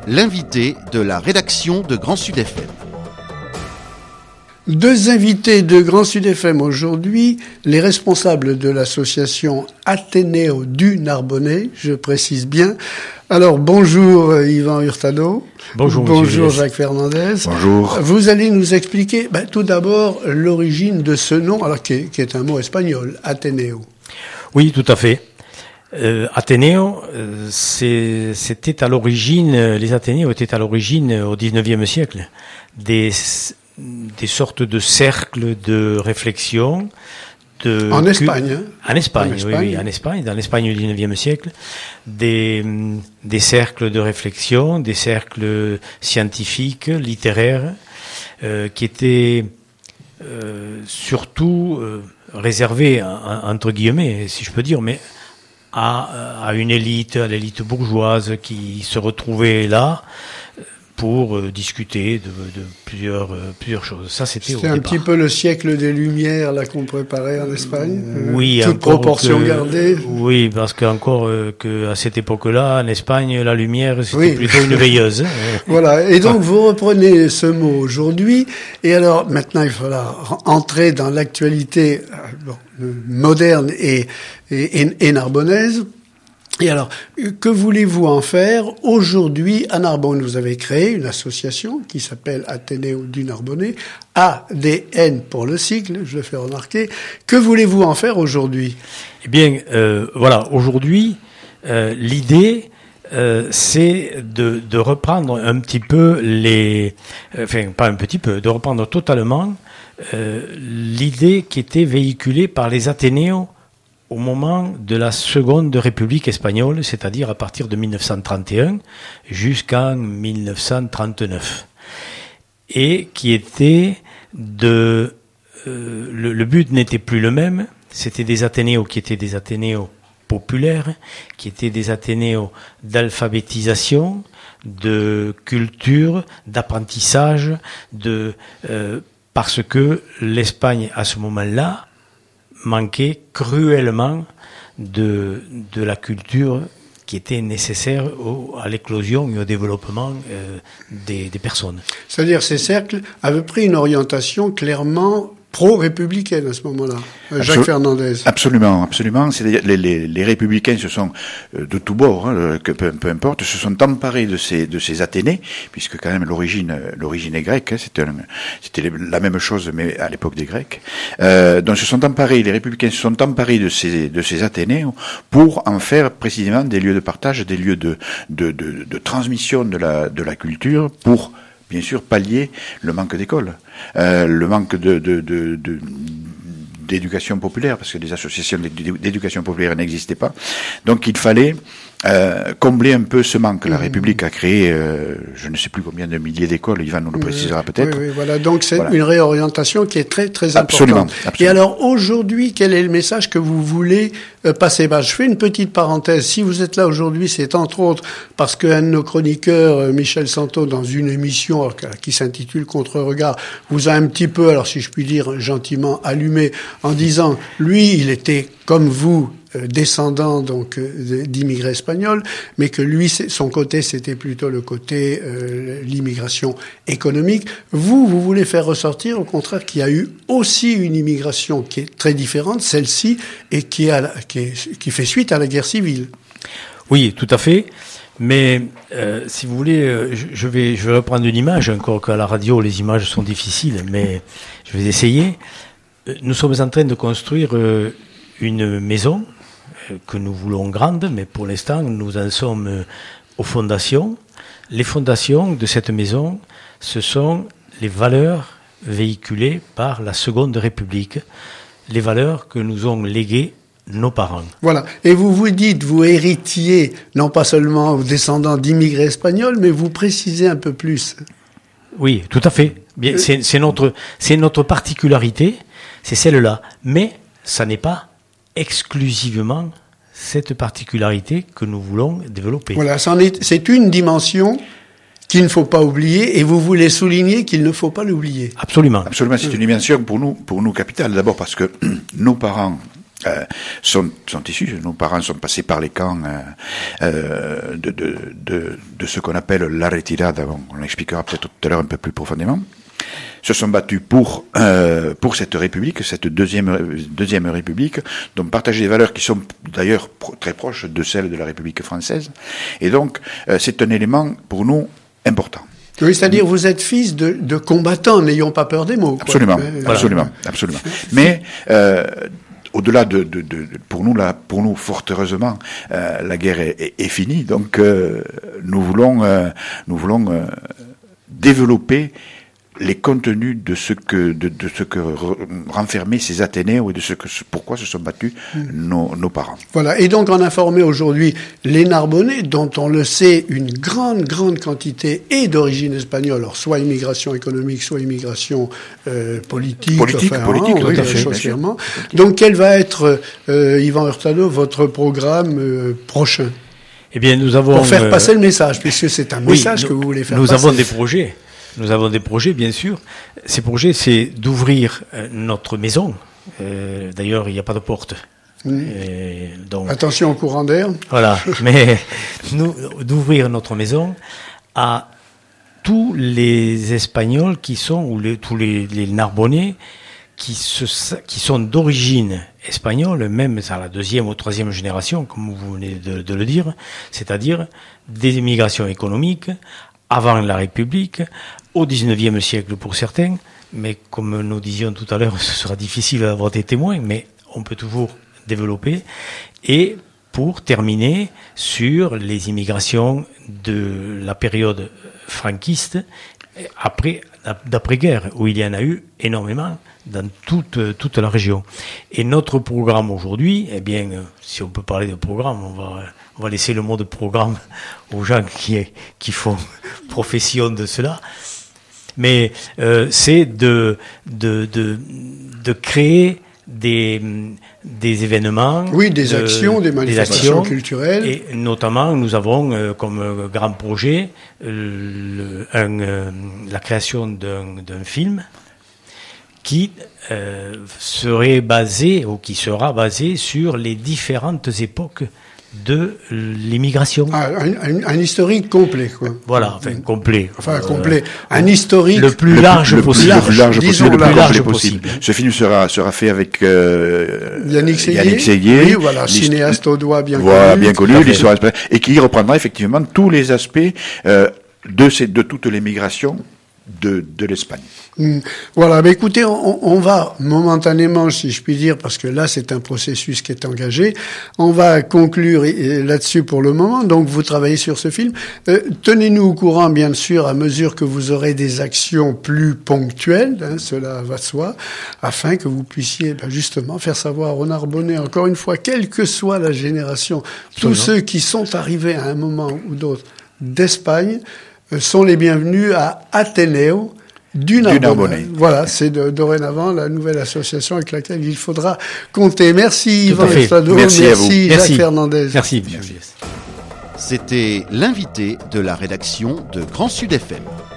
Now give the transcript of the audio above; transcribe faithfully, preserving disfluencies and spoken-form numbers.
l'invité de la rédaction de Grand Sud F M. Deux invités de Grand Sud F M aujourd'hui, les responsables de l'association Ateneo du Narbonnais, je précise bien. Alors bonjour Yvan Hurtado. Bonjour. Bonjour Jacques Fernandez. Bonjour. Vous allez nous expliquer ben, tout d'abord l'origine de ce nom, alors qui est, qui est un mot espagnol, Ateneo. Oui, tout à fait. Euh, Ateneo, euh, c'est, c'était à l'origine, les Athénéos étaient à l'origine au dix-neuvième siècle des des sortes de cercles de réflexion. De en Espagne, hein En Espagne, en oui, Espagne. oui, en Espagne, dans l'Espagne du dix-neuvième siècle, des, des cercles de réflexion, des cercles scientifiques, littéraires, euh, qui étaient euh, surtout euh, réservés, entre guillemets, si je peux dire, mais à, à une élite, à l'élite bourgeoise qui se retrouvait là, pour euh, discuter de, de plusieurs euh, plusieurs choses. Ça, c'était, c'était au un départ. petit peu le siècle des Lumières là qu'on préparait en Espagne. Oui, euh, toute proportion que, gardée. Oui, parce qu'encore euh, que à cette époque-là, en Espagne, la lumière c'était oui. plutôt une veilleuse. Hein. Voilà. Et donc vous reprenez ce mot aujourd'hui. Et alors maintenant, il faudra entrer dans l'actualité euh, bon, moderne et, et, et, et narbonnaise. Et alors, que voulez-vous en faire aujourd'hui à Narbonne? Vous avez créé une association qui s'appelle Ateneo du Narbonnais, A D N pour le cycle, je le fais remarquer. Que voulez-vous en faire aujourd'hui? Eh bien, euh, voilà, aujourd'hui, euh, l'idée, euh, c'est de, de reprendre un petit peu les... Enfin, pas un petit peu, de reprendre totalement euh, l'idée qui était véhiculée par les Athénéos au moment de la Seconde République espagnole, c'est-à-dire à partir de mille neuf cent trente et un jusqu'en mille neuf cent trente-neuf, et qui était de euh, le, le but n'était plus le même. C'était des Athénéos qui étaient des Athénéos populaires, qui étaient des Athénéos d'alphabétisation, de culture, d'apprentissage, de euh, parce que l'Espagne à ce moment-là manquait cruellement de, de la culture qui était nécessaire au, à l'éclosion et au développement euh, des, des personnes. C'est-à-dire ces cercles avaient pris une orientation clairement pro-républicaine à ce moment-là. Jacques Absol- Fernandez. Absolument, absolument. C'est les, les, les républicains se sont de tous bords, hein, que peu, peu importe, se sont emparés de ces de ces Athénées, puisque quand même l'origine l'origine est grecque. Hein, c'était un, c'était la même chose, mais à l'époque des Grecs. Euh, donc se sont emparés, les républicains se sont emparés de ces de ces Athénées pour en faire précisément des lieux de partage, des lieux de de de, de transmission de la de la culture pour bien sûr pallier le manque d'écoles, euh, le manque de, de, de, de d'éducation populaire, parce que des associations d'éducation populaire n'existaient pas. Donc il fallait euh, combler un peu ce manque. La République a créé, euh, je ne sais plus combien de milliers d'écoles, Yvan nous le précisera peut-être. Oui, oui, voilà. Donc c'est voilà. une réorientation qui est très très importante. Absolument, absolument. Et alors aujourd'hui, quel est le message que vous voulez euh, passer? Bah, je fais une petite parenthèse. Si vous êtes là aujourd'hui, c'est entre autres parce qu'un de nos chroniqueurs, euh, Michel Santo, dans une émission alors, qui s'intitule Contre-regard, vous a un petit peu, alors si je puis dire gentiment, allumé en disant, lui, il était comme vous, euh, descendant donc euh, d'immigrés espagnols, mais que lui, son côté, c'était plutôt le côté euh, l'immigration économique. Vous, vous voulez faire ressortir, au contraire, qu'il y a eu aussi une immigration qui est très différente, celle-ci, et qui, a, qui, est, qui fait suite à la guerre civile. Oui, tout à fait. Mais euh, si vous voulez, euh, je vais je vais reprendre une image, encore qu'à la radio les images sont difficiles, mais je vais essayer. Nous sommes en train de construire euh, une maison euh, que nous voulons grande, mais pour l'instant nous en sommes euh, aux fondations. Les fondations de cette maison, ce sont les valeurs véhiculées par la Seconde République, les valeurs que nous ont léguées nos parents. Voilà. Et vous vous dites, vous héritiez, non pas seulement descendants d'immigrés espagnols, mais vous précisez un peu plus. Oui, tout à fait. Bien, c'est, c'est notre, c'est notre particularité, c'est celle-là. Mais ça n'est pas exclusivement cette particularité que nous voulons développer. Voilà, c'en est, c'est une dimension qu'il ne faut pas oublier, et vous voulez souligner qu'il ne faut pas l'oublier. Absolument. Absolument, c'est une dimension pour nous, pour nous capitale. D'abord parce que nos parents euh, sont, sont issus. Nos parents sont passés par les camps euh, euh, de, de, de, de ce qu'on appelle la retirada. Bon, on l'expliquera peut-être tout à l'heure un peu plus profondément. Se sont battus pour euh, pour cette République, cette deuxième deuxième République, dont partagent des valeurs qui sont d'ailleurs pro- très proches de celles de la République française. Et donc, euh, c'est un élément pour nous important. Oui, c'est-à-dire vous êtes fils de, de combattants, n'ayons pas peur des mots. Quoi. Absolument, Mais, absolument, euh, absolument. Mais euh, au-delà de, de, de, pour nous là, pour nous, fort heureusement, euh, la guerre est, est, est finie. Donc, euh, nous voulons, euh, nous voulons euh, développer les contenus de ce que de, de ce que re, renfermaient ces Athénéens et de ce que pourquoi se sont battus mmh. nos, nos parents. Voilà, et donc on informé aujourd'hui les Narbonnais, dont on le sait, une grande grande quantité est d'origine espagnole, alors soit immigration économique, soit immigration euh, politique, politique, enfin, politique, hein, tout oui, à fait, socialement. Donc quel va être euh, Yvan Hurtado votre programme euh, prochain? Eh bien, nous avons pour faire passer euh, le message, puisque c'est un oui, message nous, que vous voulez faire nous passer. Nous avons des projets. Nous avons des projets, bien sûr. Ces projets, c'est d'ouvrir euh, notre maison. Euh, d'ailleurs, il n'y a pas de porte. Mmh. Et donc, attention au courant d'air. Voilà, mais nous, d'ouvrir notre maison à tous les Espagnols qui sont, ou les, tous les, les Narbonnais, qui, se, qui sont d'origine espagnole, même à la deuxième ou troisième génération, comme vous venez de, de le dire, c'est-à-dire des immigrations économiques, avant la République, au dix-neuvième siècle pour certains, mais comme nous disions tout à l'heure, ce sera difficile d'avoir des témoins, mais on peut toujours développer. Et pour terminer sur les immigrations de la période franquiste, après, d'après-guerre, où il y en a eu énormément dans toute, toute la région. Et notre programme aujourd'hui, eh bien, si on peut parler de programme, on va, on va laisser le mot de programme aux gens qui, qui font profession de cela. Mais euh, c'est de, de, de, de créer des, des événements. Oui, des de, actions, des manifestations des actions, culturelles. Et notamment, nous avons euh, comme euh, grand projet euh, le, un, euh, la création d'un, d'un film qui euh, serait basé, ou qui sera basé sur les différentes époques de l'immigration. Ah, un, un, un historique complet, quoi. Voilà, enfin, complet. Enfin, euh, complet. Un historique. Le plus large le, possible. Le plus large possible. Le plus large possible. possible. Ce film sera, sera fait avec, euh, Yannick Séguier. Yannick Séguier. Oui, voilà, cinéaste au doigt bien voilà, connu. bien connu, l'histoire, et qui reprendra effectivement tous les aspects, euh, de ces, de toute l'émigration de, de l'Espagne. Mmh. Voilà, mais écoutez, on, on va momentanément, si je puis dire, parce que là c'est un processus qui est engagé, on va conclure là-dessus pour le moment. Donc vous travaillez sur ce film. Euh, tenez-nous au courant, bien sûr, à mesure que vous aurez des actions plus ponctuelles, hein, cela va de soi, afin que vous puissiez ben, justement faire savoir aux Narbonnais, encore une fois, quelle que soit la génération, tous ceux qui sont arrivés à un moment ou d'autre d'Espagne, sont les bienvenus à Ateneo du Narbonnais. Voilà, c'est de, dorénavant la nouvelle association avec laquelle il faudra compter. Merci Yvan Hurtado, merci, merci Jacques merci. Fernandez. Merci. merci. C'était l'invité de la rédaction de Grand Sud F M.